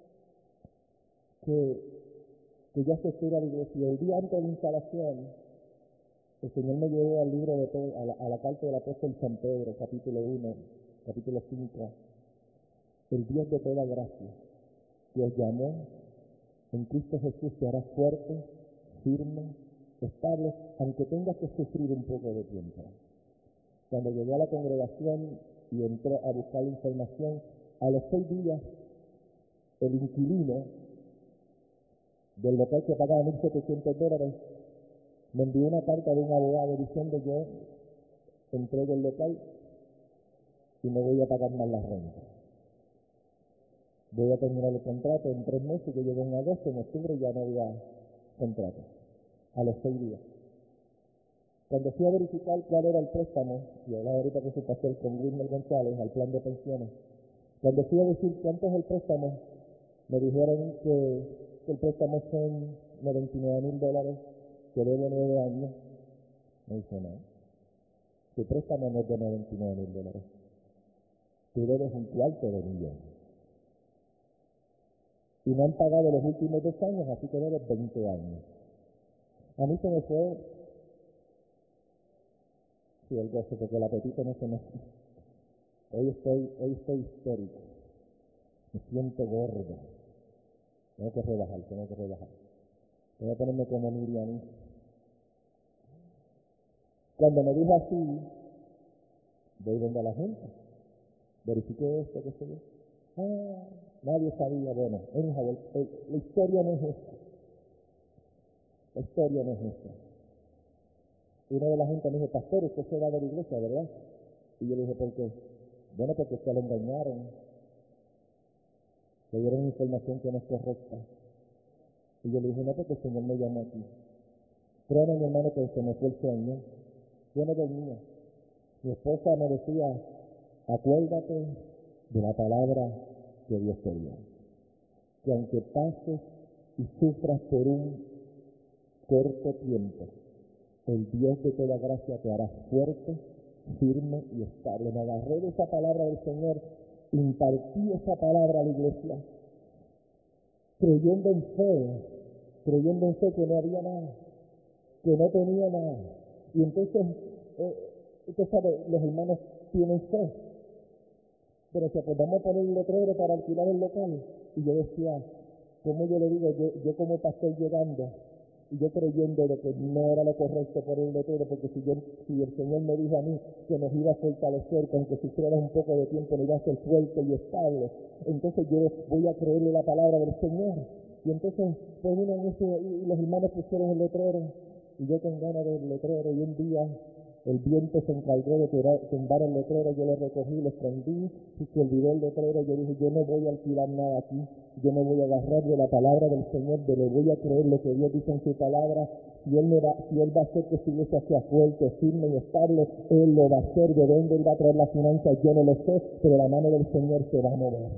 que, que ya se fue a la iglesia. El día antes de la instalación, el Señor me llevó al libro de Pedro, a la, a la carta del apóstol San Pedro, capítulo uno, capítulo cinco. El Dios de toda gracia, que os llamó en Cristo Jesús, te hará fuerte, firme, estable, aunque tengas que sufrir un poco de tiempo. Cuando llegué a la congregación y entré a buscar la información, a los seis días, el inquilino del local que pagaba mil setecientos dólares me envió una carta de un abogado diciendo: yo entrego el local y no voy a pagar más la renta. Voy a terminar el contrato en tres meses, que llegó en agosto, en octubre ya no había contrato. A los seis días. Cuando fui a verificar cuál era el préstamo, y hablaba ahorita con su pastor, con Wilmer González, al plan de pensiones, cuando fui a decir cuánto es el préstamo, me dijeron que, que el préstamo son noventa y nueve mil dólares, que debe nueve años. Me dice: no, tu préstamo no es de noventa y nueve mil dólares, tú debes un cuarto de millón. Y no han pagado los últimos dos años, así que debes veinte años. A mí se me fue, sí, el gozo, porque el apetito no se me... Hoy estoy, hoy estoy histérico. Me siento gordo. Tengo que rebajar, tengo que rebajar. Tengo que ponerme como Miriam. Cuando me dijo así, voy donde a la gente. Verifiqué esto, qué sé yo. Ah, nadie sabía. Bueno, anyhow, el, el, la historia no es esta. La historia no es esta. Y una de la gente me dijo: pastor, usted se va de la iglesia, ¿verdad? Y yo le dije: ¿por qué? Bueno, porque usted lo engañaron. Le dieron información que no es correcta. Y yo le dije: no, porque el Señor me llamó aquí. Créanme, mi hermano, que se me fue el sueño. Yo no dormía. Mi esposa me decía: acuérdate de la palabra que Dios te dio. Que aunque pases y sufras por un corto tiempo, el Dios de toda gracia te hará fuerte, firme y estable. Me agarré de esa palabra del Señor, impartí esa palabra a la iglesia, creyendo en fe, creyendo en fe que no había nada, que no tenía nada. Y entonces, eh, usted sabe, los hermanos tienen fe, pero si pues vamos a poner un letrero para alquilar el local. Y yo decía, ¿cómo yo le digo? Yo, yo como pastor llegando, y yo creyendo de que no era lo correcto poner un letrero, porque si yo, si el Señor me dijo a mí que nos iba a fortalecer, que aunque sufriera un poco de tiempo nos iba a ser fuerte y estable, entonces yo voy a creerle la palabra del Señor. Y entonces, pues uno en ese, y los hermanos pusieron el letrero, y yo con ganas del letrero, y un día el viento se encargó de tirar, tumbar el letrero, yo lo recogí, lo escondí, y se olvidó el letrero. Yo dije: yo no voy a alquilar nada aquí, yo me voy a agarrar de la palabra del Señor, de le voy a creer lo que Dios dice en su palabra. Si Él, me va, si él va a hacer que su iglesia sea fuerte, firme y estable, Él lo va a hacer. ¿De dónde Él va a traer las finanzas? Yo no lo sé, pero la mano del Señor se va a mover.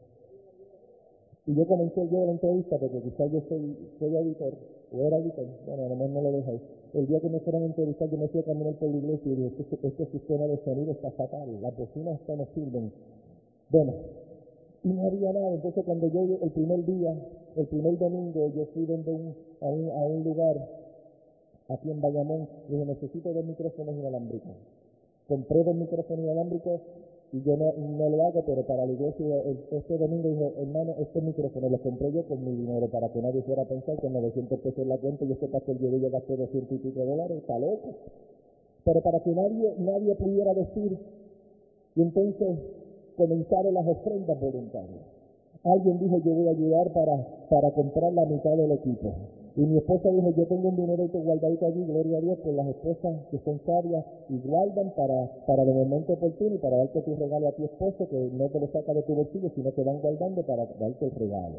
Y yo comencé el día de la entrevista, porque quizás yo soy, soy auditor, o era auditor, bueno, a lo mejor no lo dejo ahí. El día que me fueron a entrevistar, yo me fui a caminar por la iglesia y dije: este, este sistema de sonido está fatal, las bocinas estas no sirven. Bueno, y no había nada. Entonces cuando yo el primer día, el primer domingo, yo fui donde un, a, un, a un lugar, aquí en Bayamón, y dije: necesito dos micrófonos inalámbricos. Compré dos micrófonos inalámbricos, y yo no, no lo hago, pero para la iglesia, el, este domingo dije: hermano, estos micrófonos los compré yo con mi dinero, para que nadie fuera a pensar que novecientos pesos en la cuenta, y este pastor llegó y yo gasté doscientos y pico de dólares, está loco. Pero para que nadie, nadie pudiera decir, y entonces comenzaron las ofrendas voluntarias. Alguien dijo: yo voy a ayudar para, para comprar la mitad del equipo. Y mi esposa dijo: yo tengo un dinerito guardadito allí, gloria a Dios, por las esposas que son sabias y guardan para, para el momento oportuno y para darte tu regalo a tu esposo, que no te lo saca de tu bolsillo, sino que van guardando para darte el regalo.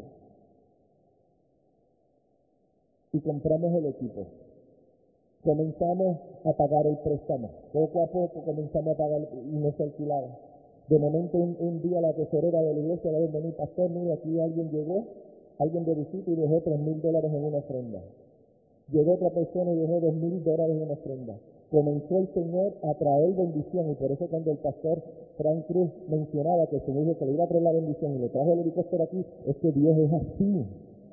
Y compramos el equipo. Comenzamos a pagar el préstamo. Poco a poco comenzamos a pagar y no se alquilaba. De momento, un, un día la tesorera de la iglesia le dijo: venir, pastor, mire, aquí alguien llegó, alguien de visita, y dejó tres mil dólares en una ofrenda. Llegó otra persona y dejó dos mil dólares en ofrenda. Comenzó el Señor a traer bendición, y por eso cuando el pastor Frank Cruz mencionaba que el Señor dijo que le iba a traer la bendición y le trajo el helicóptero aquí, es que Dios es así.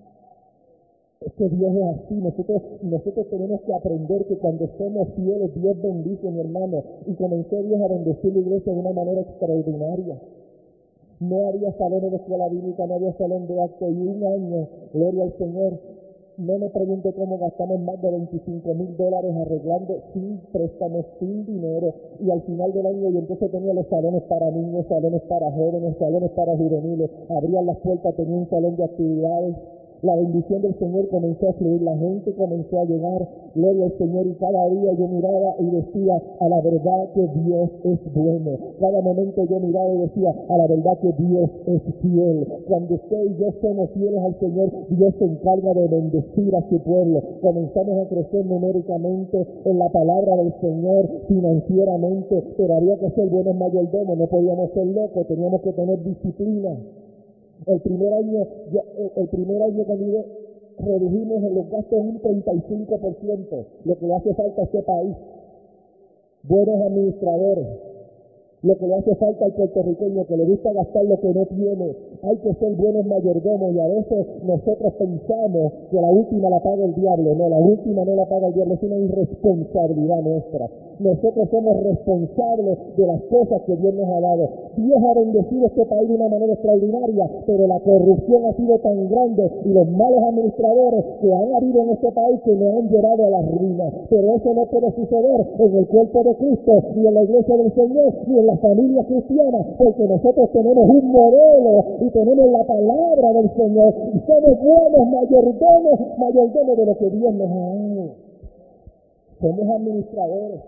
Es que Dios es así. Nosotros, nosotros tenemos que aprender que cuando somos fieles, Dios bendice, mi hermano. Y comenzó Dios a bendecir la iglesia de una manera extraordinaria. No había salones de escuela bíblica, no había salón de acto, y un año, gloria al Señor, no me pregunte cómo gastamos más de veinticinco mil dólares arreglando sin préstamos, sin dinero, y al final del año yo entonces tenía los salones para niños, salones para jóvenes, salones para juveniles, abrían las puertas, tenía un salón de actividades. La bendición del Señor comenzó a fluir, la gente comenzó a llegar, gloria al Señor, y cada día yo miraba y decía, a la verdad que Dios es bueno. Cada momento yo miraba y decía, a la verdad que Dios es fiel. Cuando usted y yo somos fieles al Señor, Dios se encarga de bendecir a su pueblo. Comenzamos a crecer numéricamente en la palabra del Señor, financieramente, pero había que ser buenos mayordomos, no podíamos ser locos, teníamos que tener disciplina. El primer año, el primer año cuando redujimos en los gastos un treinta y cinco por ciento, lo que le hace falta a este país. Buenos administradores, lo que le hace falta al puertorriqueño que le gusta gastar lo que no tiene. Hay que ser buenos mayordomos, y a veces nosotros pensamos que la última la paga el diablo. No, la última no la paga el diablo, es una irresponsabilidad nuestra. Nosotros somos responsables de las cosas que Dios nos ha dado. Dios ha bendecido este país de una manera extraordinaria, pero la corrupción ha sido tan grande y los malos administradores que han habido en este país que nos han llevado a la ruina. Pero eso no puede suceder en el cuerpo de Cristo, ni en la iglesia del Señor, ni en la familia cristiana, porque nosotros tenemos un modelo y tenemos la palabra del Señor y somos buenos mayordomos, mayordomos de lo que Dios nos ha dado. Somos administradores.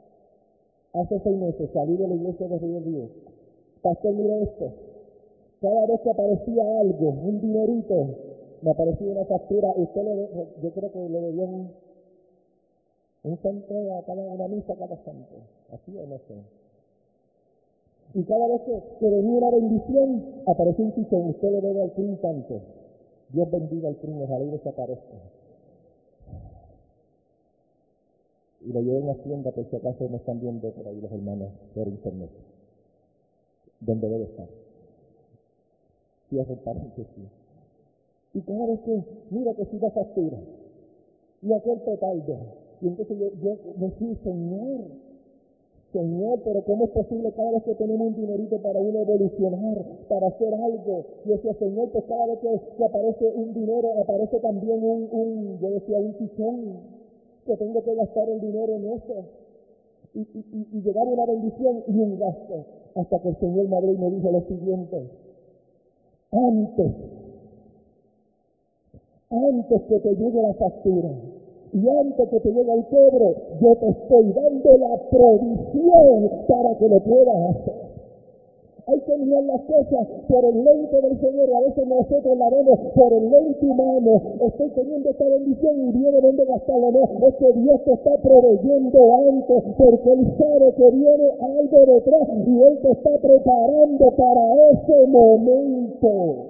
Hace seis meses salí de la iglesia de Río Dios. Pastor, mire esto. Cada vez que aparecía algo, un dinerito, me aparecía una factura. Usted le, yo creo que le debía un, un santo a cada una misa, a cada santo. Así o no sé. Y cada vez que, que venía una bendición, aparecía un tichón. Usted le debe al Crin tanto. Dios bendiga al Crin, ojalá y desaparezca. Y lo llevo en la tienda, por si acaso me están viendo por ahí los hermanos por internet. Donde debe estar. Cierro el paréntesis. Y cada vez que, mira que siga factura. Y aquel petardo. Y entonces yo, yo me fui, Señor, Señor, pero ¿cómo es posible cada vez que tenemos un dinerito para uno evolucionar, para hacer algo? Y decía, Señor, pues cada vez que, que aparece un dinero, aparece también un, un, yo decía, un tichón. Que tengo que gastar el dinero en eso. Y, y, y, y llegaba una bendición y un gasto. Hasta que el Señor me habló y me dijo lo siguiente. Antes, antes que te llegue la factura y antes que te llegue el cobro, yo te estoy dando la provisión para que lo puedas hacer. Hay que mirar las cosas por el lente del Señor, y a veces nosotros la vemos por el lente humano. Estoy teniendo esta bendición y viene donde gastarla. No, es que Dios te está proveyendo antes, porque Él sabe que viene algo detrás y Él te está preparando para ese momento.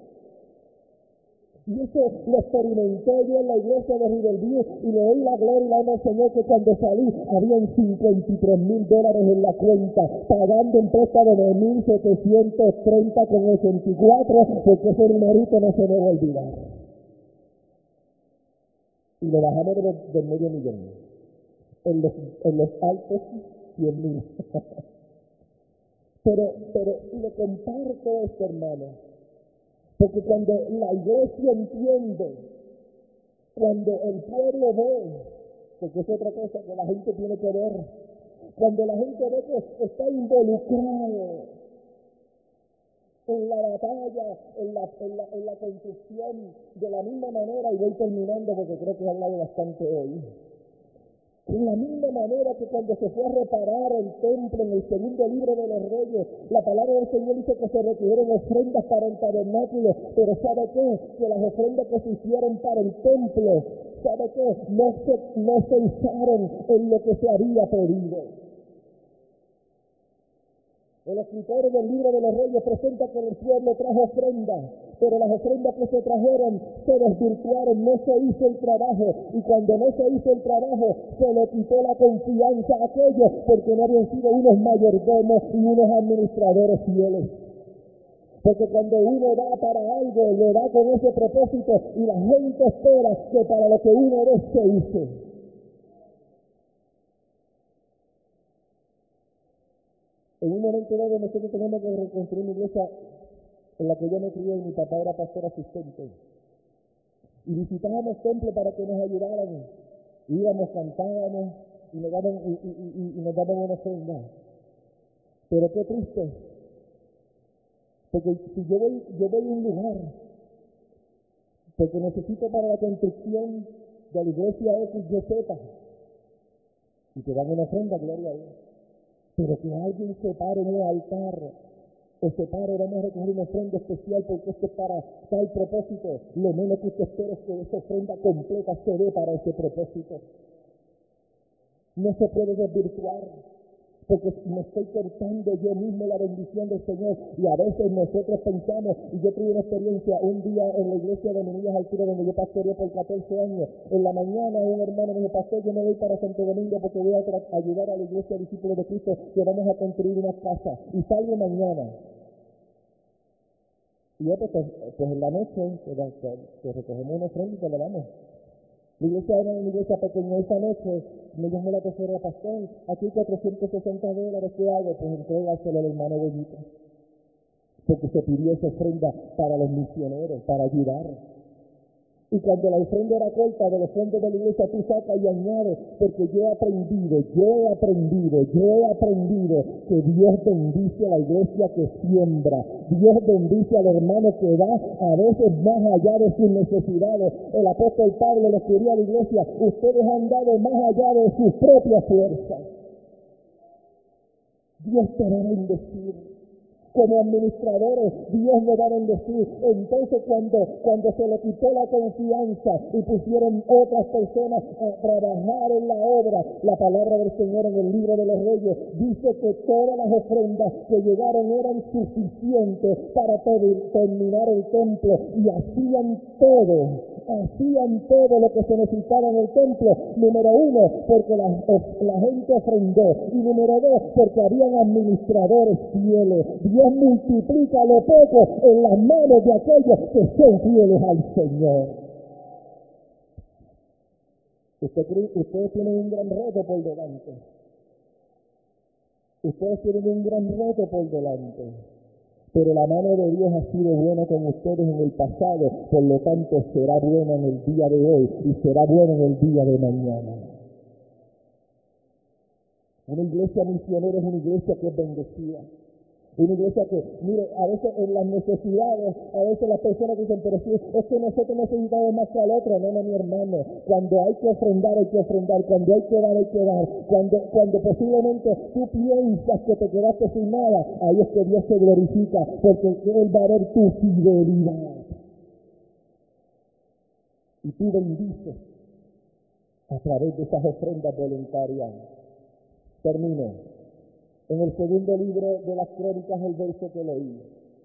Y eso lo experimenté yo en la iglesia de Riverview, y le doy la gloria y la honra al Señor que cuando salí habían cincuenta y tres mil dólares en la cuenta, pagando un préstamo de mil setecientos treinta con ochenta y cuatro, porque ese numerito no se me va a olvidar. Y lo bajamos de los, del medio millón. En los, en los altos, cien mil. pero, pero, y le comparto esto, hermano. Porque cuando la iglesia entiende, cuando el pueblo ve, porque es otra cosa que la gente tiene que ver, cuando la gente ve que está involucrado en la batalla, en la, en la, en la construcción, de la misma manera, y voy terminando porque creo que he hablado bastante hoy, de la misma manera que cuando se fue a reparar el templo en el segundo libro de los Reyes, la palabra del Señor dice que se recogieron ofrendas para el tabernáculo, pero ¿sabe qué? Que las ofrendas que se hicieron para el templo, ¿sabe qué? No se, no se usaron en lo que se había pedido. El escritor del libro de los Reyes presenta que el pueblo trajo ofrendas, pero las ofrendas que se trajeron se desvirtuaron, no se hizo el trabajo, y cuando no se hizo el trabajo se le quitó la confianza a aquellos porque no habían sido unos mayordomos y unos administradores fieles. Porque cuando uno da para algo, lo da con ese propósito y la gente espera que para lo que uno dé se use. En un momento dado nosotros tenemos que reconstruir una iglesia en la que yo me crié y mi papá era pastor asistente. Y visitábamos templos para que nos ayudaran. Íbamos, cantábamos y nos daban, y, y, y, y nos daban una ofrenda. Pero qué triste. Porque si yo voy, yo voy a un lugar, porque necesito para la construcción de la iglesia X Y Z, y te dan una ofrenda, gloria a Dios. Pero que alguien se pare en un altar, o se pare, vamos a recoger una ofrenda especial porque esto es para tal propósito, lo menos que usted espera es que esa ofrenda completa se dé para ese propósito. No se puede desvirtuar, porque me estoy cortando yo mismo la bendición del Señor, y a veces nosotros pensamos, y yo tuve una experiencia un día en la iglesia de Menillas Altura, donde yo pastoreé por catorce años, en la mañana un hermano me dijo: pastor, yo me voy para Santo Domingo porque voy a tra- ayudar a la iglesia Discípulos de Cristo, que vamos a construir una casa, y salgo mañana. Y yo, pues, pues en la noche, que, que, que recogemos una ofrenda y te la damos. La iglesia era una iglesia pequeña. Esa noche me llamó la tercera: pastor, aquí cuatrocientos sesenta dólares, ¿qué hago? Pues entrégaselo al hermano Bellito. Porque se pidió esa ofrenda para los misioneros, para ayudar. Y cuando la ofrenda era corta de los fondos de la iglesia, tú sacas y añades, porque yo he aprendido, yo he aprendido, yo he aprendido que Dios bendice a la iglesia que siembra. Dios bendice al hermano que da a veces más allá de sus necesidades. El apóstol Pablo le escribía a la iglesia: ustedes han dado más allá de sus propias fuerzas. Dios te va a bendecir. Como administradores, Dios me va a bendecir. Entonces cuando, cuando se le quitó la confianza y pusieron otras personas a trabajar en la obra, la palabra del Señor en el libro de los Reyes dice que todas las ofrendas que llegaron eran suficientes para terminar el templo, y hacían todo, hacían todo lo que se necesitaba en el templo. Número uno, porque la, la gente ofrendó, y número dos, porque habían administradores fieles. Dios multiplica lo poco en las manos de aquellos que son fieles al Señor. Usted cree, ustedes tienen un gran reto por delante. Ustedes tienen un gran reto por delante. Pero la mano de Dios ha sido buena con ustedes en el pasado, por lo tanto será buena en el día de hoy y será buena en el día de mañana. Una iglesia misionera es una iglesia que es bendecida. Una iglesia que, mire, a veces en las necesidades, a veces las personas dicen: pero si es que nosotros necesitamos más que al otro. No, no, mi hermano. Cuando hay que ofrendar, hay que ofrendar. Cuando hay que dar, hay que dar. Cuando, cuando posiblemente tú piensas que te quedaste sin nada, ahí es que Dios se glorifica, porque Él va a ver tu fidelidad. Y tú bendices a través de esas ofrendas voluntarias. Termino. En el segundo libro de las Crónicas, el verso que leí,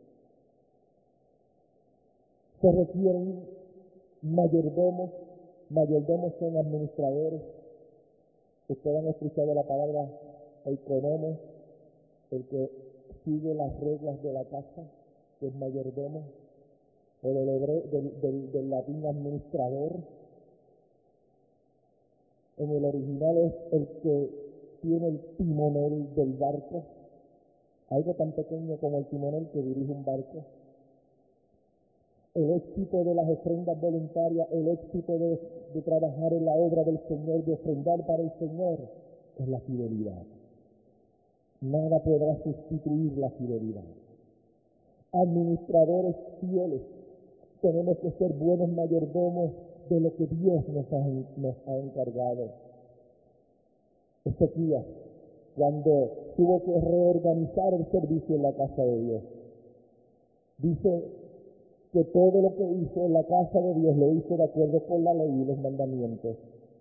se requieren mayordomos. Mayordomos son administradores. Ustedes han escuchado la palabra economo, el que sigue las reglas de la casa, que es mayordomo, o del, hebreo, del, del, del latín administrador. En el original es el que tiene el timonel del barco, algo tan pequeño como el timonel que dirige un barco. El éxito de las ofrendas voluntarias, el éxito de, de trabajar en la obra del Señor, de ofrendar para el Señor, es la fidelidad. Nada podrá sustituir la fidelidad. Administradores fieles, tenemos que ser buenos mayordomos de lo que Dios nos ha, nos ha encargado. Ezequías, cuando tuvo que reorganizar el servicio en la casa de Dios, dice que todo lo que hizo en la casa de Dios lo hizo de acuerdo con la ley y los mandamientos.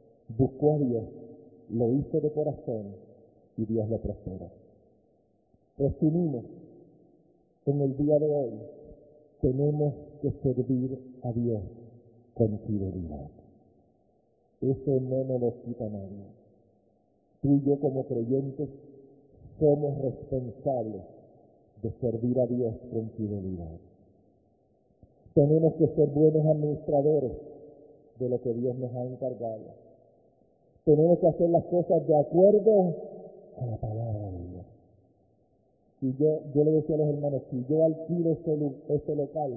Buscó a Dios, lo hizo de corazón y Dios lo prosperó. Resumimos, en el día de hoy tenemos que servir a Dios con fidelidad. Eso no nos lo quita nadie. Tú y yo como creyentes somos responsables de servir a Dios con fidelidad. Tenemos que ser buenos administradores de lo que Dios nos ha encargado. Tenemos que hacer las cosas de acuerdo a la palabra de Dios. Si yo, yo le decía a los hermanos, si yo alquilo ese, ese local,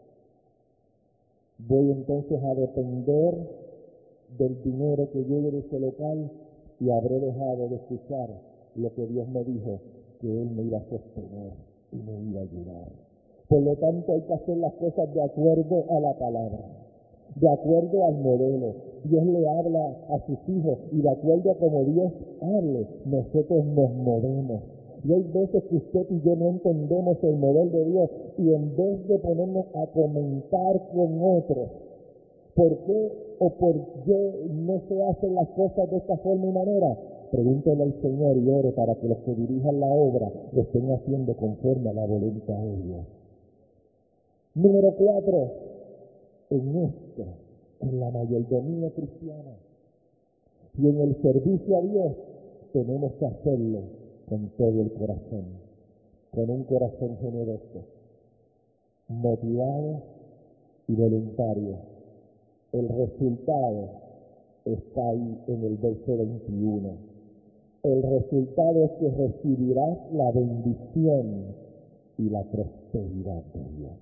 voy entonces a depender del dinero que llegue de ese local y habré dejado de escuchar lo que Dios me dijo, que Él me iba a sostener y me iba a ayudar. Por lo tanto, hay que hacer las cosas de acuerdo a la palabra, de acuerdo al modelo. Dios le habla a sus hijos y de acuerdo a como Dios hable, nosotros nos movemos. Y hay veces que usted y yo no entendemos el modelo de Dios y en vez de ponernos a comentar con otros, ¿por qué o por qué no se hacen las cosas de esta forma y manera? Pregúntele al Señor y ore para que los que dirijan la obra lo estén haciendo conforme a la voluntad de Dios. Número cuatro, en esto, en la mayordomía cristiana y en el servicio a Dios, tenemos que hacerlo con todo el corazón, con un corazón generoso, motivado y voluntario. El resultado está ahí en el verso veintiuno. El resultado es que recibirás la bendición y la prosperidad de Dios.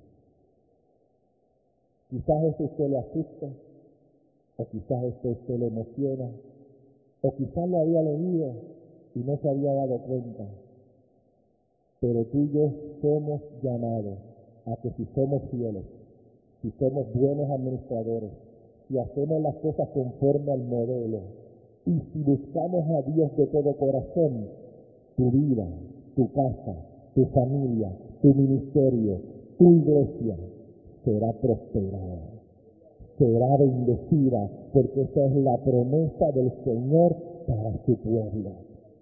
Quizás esto usted le asusta, o quizás esto usted le emociona, o quizás lo había leído y no se había dado cuenta. Pero tú y yo somos llamados a que si somos fieles, si somos buenos administradores, si hacemos las cosas conforme al modelo, y si buscamos a Dios de todo corazón, tu vida, tu casa, tu familia, tu ministerio, tu iglesia, será prosperada, será bendecida, porque esa es la promesa del Señor para su pueblo.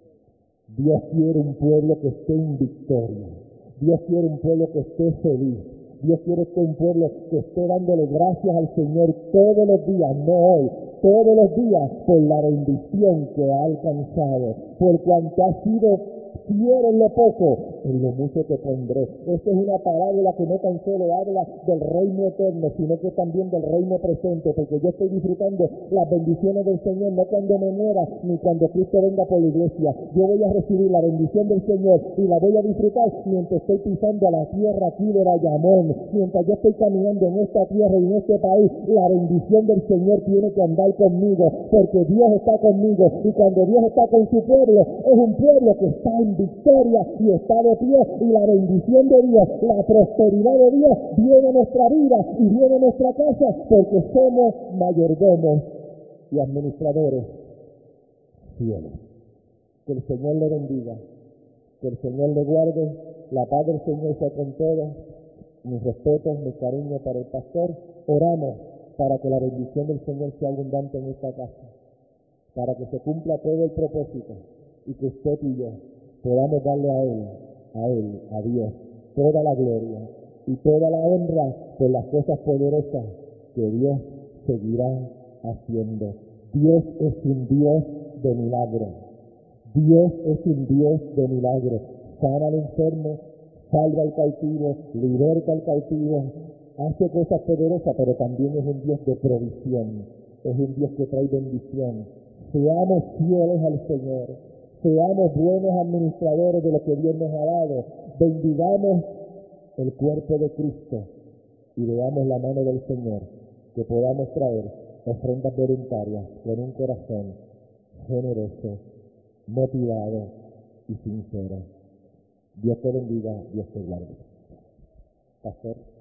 Dios quiere un pueblo que esté en victoria. Dios quiere un pueblo que esté feliz. Dios quiere que un pueblo que esté dándole gracias al Señor todos los días, no hoy, todos los días, por la bendición que ha alcanzado, por cuanto ha sido fiel en lo poco, en lo mucho te pondré. Esta es una parábola que no tan solo habla del reino eterno, sino que también del reino presente, porque yo estoy disfrutando las bendiciones del Señor, no cuando me muera, ni cuando Cristo venga por la iglesia. Yo voy a recibir la bendición del Señor y la voy a disfrutar mientras estoy pisando a la tierra aquí de Bayamón, mientras yo estoy caminando en esta tierra y en este país. La bendición del Señor tiene que andar conmigo, porque Dios está conmigo, y cuando Dios está con su pueblo, es un pueblo que está en victoria y está de pie, y la bendición de Dios, la prosperidad de Dios viene a nuestra vida y viene a nuestra casa, porque somos mayordomos y administradores fieles. Que el Señor le bendiga, que el Señor le guarde, la paz del Señor sea con todos. Mis respetos, mi cariño para el pastor. Oramos para que la bendición del Señor sea abundante en esta casa, para que se cumpla todo el propósito y que usted y yo podamos darle a Él, a Él, a Dios, toda la gloria y toda la honra por las cosas poderosas que Dios seguirá haciendo. Dios es un Dios de milagros. Dios es un Dios de milagros. Sana al enfermo, salva al cautivo, liberta al cautivo, hace cosas poderosas, pero también es un Dios de provisión. Es un Dios que trae bendición. Seamos fieles al Señor. Seamos buenos administradores de lo que Dios nos ha dado. Bendigamos el cuerpo de Cristo y veamos la mano del Señor, que podamos traer ofrendas voluntarias con un corazón generoso, motivado y sincero. Dios te bendiga, Dios te guarde. Pastor.